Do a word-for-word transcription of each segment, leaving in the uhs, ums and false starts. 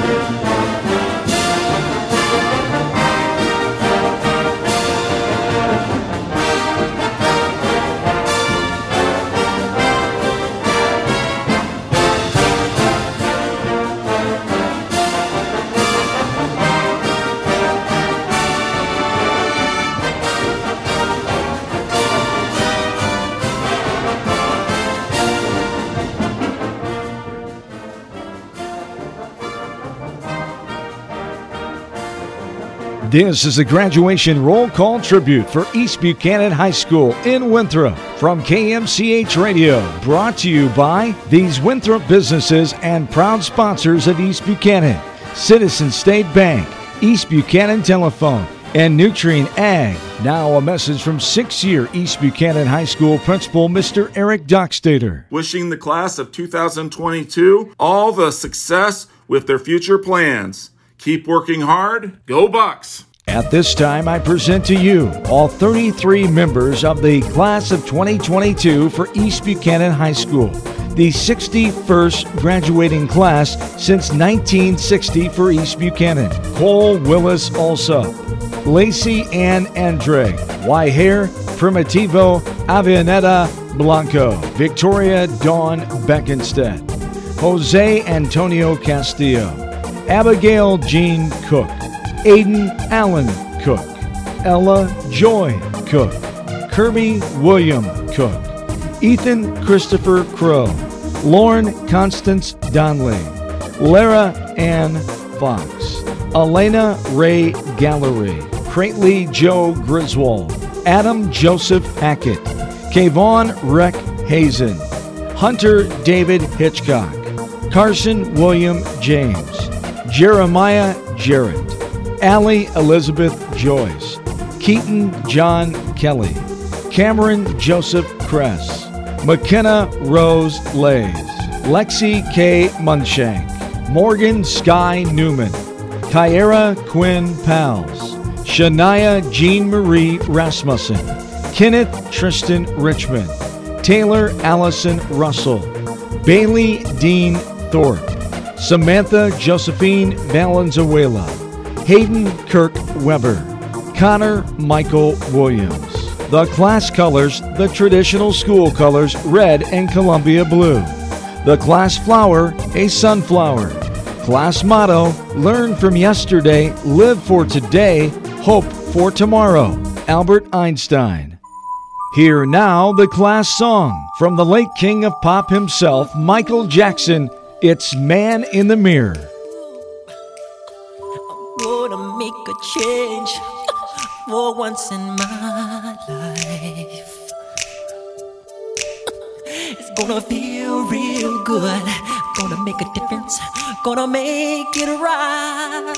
This is a graduation roll call tribute for East Buchanan High School in Winthrop from K M C H Radio, brought to you by these Winthrop businesses and proud sponsors of East Buchanan: Citizen State Bank, East Buchanan Telephone, and Nutrien Ag. Now a message from six-year East Buchanan High School principal, Mister Eric Dockstader. Wishing the class of two thousand twenty-two all the success with their future plans. Keep working hard. Go Bucks! At this time, I present to you all thirty-three members of the class of twenty twenty-two for East Buchanan High School, the sixty-first graduating class since nineteen sixty for East Buchanan. Cole Willis Alsop, Lacey Ann Andre, Waiher Primitivo Avianeta Blanco, Victoria Dawn Beckenstedt, Jose Antonio Castillo, Abigail Jean Cook, Aiden Allen Cook, Ella Joy Cook, Kirby William Cook, Ethan Christopher Crow, Lauren Constance Donley, Lara Ann Fox, Elena Ray Gallery, Crately Joe Griswold, Adam Joseph Hackett, Kayvon Reck Hazen, Hunter David Hitchcock, Carson William James, Jeremiah Jarrett, Allie Elizabeth Joyce, Keaton John Kelly, Cameron Joseph Kress, McKenna Rose Lays, Lexi K. Munshank, Morgan Sky Newman, Kyra Quinn Pals, Shania Jean Marie Rasmussen, Kenneth Tristan Richmond, Taylor Allison Russell, Bailey Dean Thorpe, Samantha Josephine Valenzuela, Hayden Kirk Weber, Connor Michael Williams. The class colors, the traditional school colors, red and Columbia blue. The class flower, a sunflower. Class motto, learn from yesterday, live for today, hope for tomorrow. Albert Einstein. Hear now the class song from the late king of pop himself, Michael Jackson. It's Man in the Mirror. I'm gonna make a change for once in my life. It's gonna feel real good. Gonna make a difference. Gonna make it right.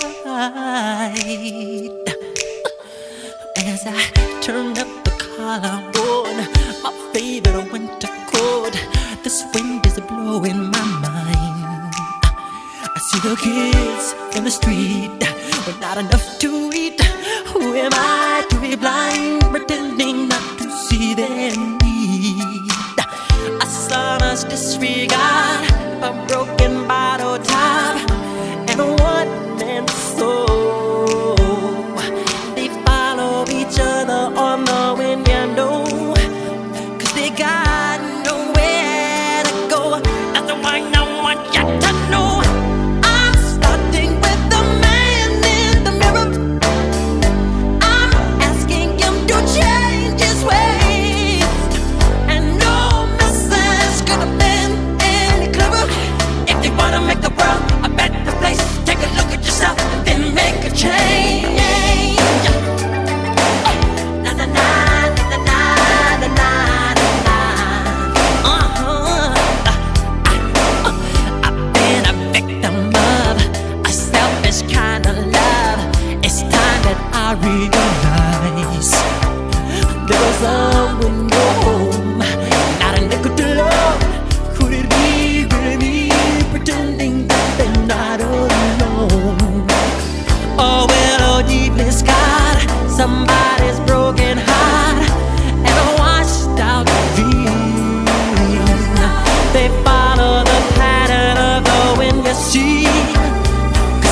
As I turn up the collar on my favorite winter coat, this wind is blowing my mind. I see the kids in the street with not enough to eat. Who am I to be blind, pretending not to see their need? A son's disregard, a broken bottle top, and a one-man soul. They follow each other on the window, 'cause they got nowhere to go. That's the one I want you to know. I'm starting with the man in the mirror. I'm asking him to change his ways, and no message could have been any clearer. If you wanna make the world a better place, take a look at yourself, then make a change. Na na na na na na na na. Uh-huh. I've been a victim of a selfish kind of love. It's time that I realize there was a window home, not a nickel to love. Could it be really me pretending that they're not alone? Oh, well, oh, deeply scarred, somebody's broken heart and a washed out dream. They follow the pattern of the wind, you see, 'cause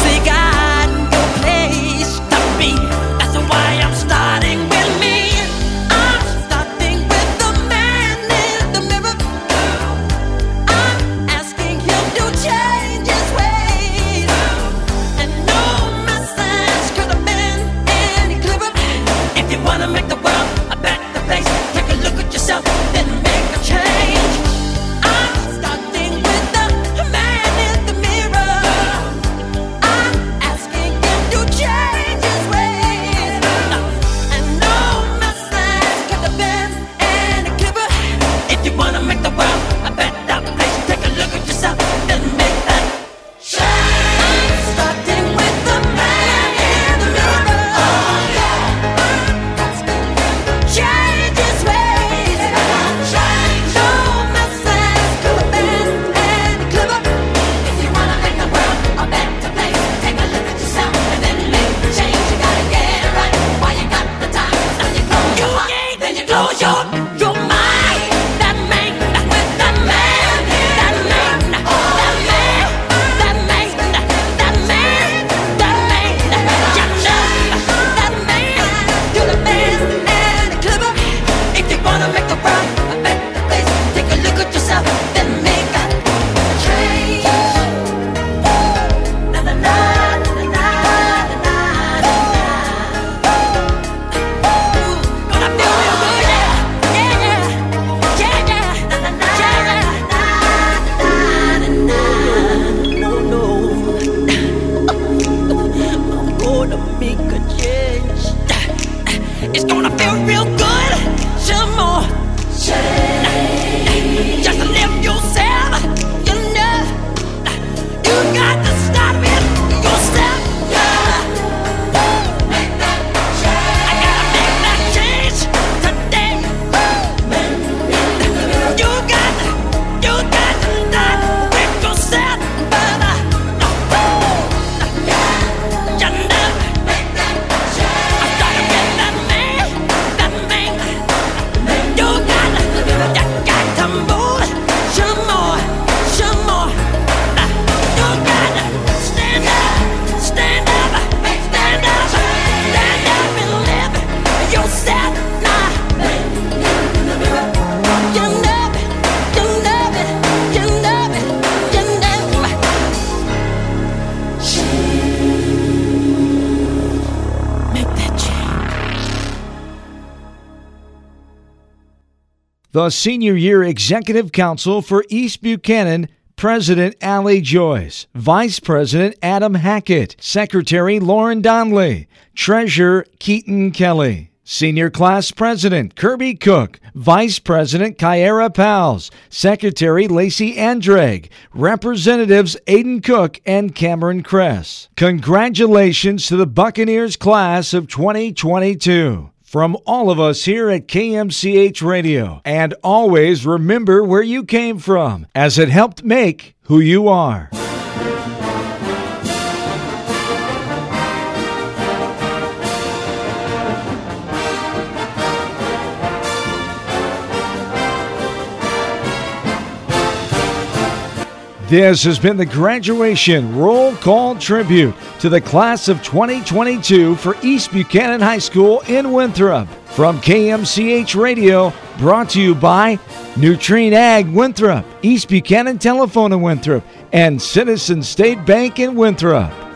The Senior Year Executive Council for East Buchanan, President Allie Joyce, Vice President Adam Hackett, Secretary Lauren Donnelly, Treasurer Keaton Kelly, Senior Class President Kirby Cook, Vice President Kyara Pals, Secretary Lacey Andrag, Representatives Aiden Cook and Cameron Kress. Congratulations to the Buccaneers class of twenty twenty-two. From all of us here at K M C H Radio, and always remember where you came from, as it helped make who you are. This has been the graduation roll call tribute to the class of twenty twenty-two for East Buchanan High School in Winthrop. From K M C H Radio, brought to you by Nutrien Ag Winthrop, East Buchanan Telephone in Winthrop, and Citizen State Bank in Winthrop.